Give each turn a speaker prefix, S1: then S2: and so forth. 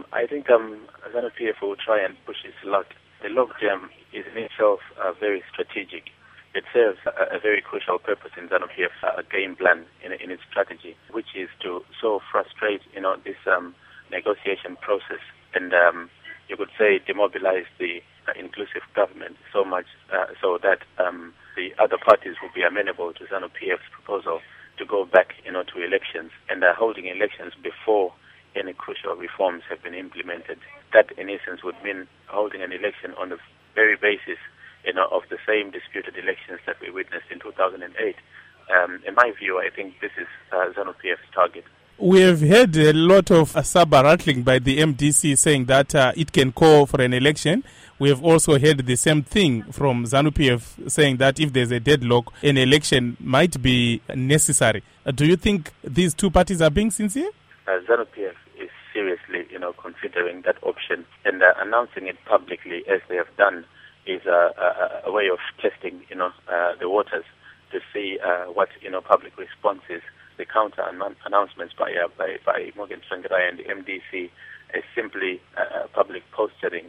S1: I think ZANU-PF will try and push its luck. The logjam is in itself very strategic. It serves a very crucial purpose in ZANU-PF's game plan in its strategy, which is to so frustrate, this negotiation process and you could say demobilize the inclusive government so much so that the other parties will be amenable to ZANU-PF's proposal to go back, to elections and holding elections before any crucial reforms have been implemented. That, in essence, would mean holding an election on the very basis, of the same disputed elections that we witnessed in 2008. In my view, I think this is ZANU-PF's target.
S2: We have heard a lot of saber rattling by the MDC saying that it can call for an election. We have also heard the same thing from ZANU-PF saying that if there's a deadlock, an election might be necessary. Do you think these two parties are being sincere?
S1: ZANU-PF is seriously, considering that option, and announcing it publicly as they have done is a way of testing, the waters to see what, public response is. The counter announcements by Morgan Tsvangirai and the MDC is simply public posturing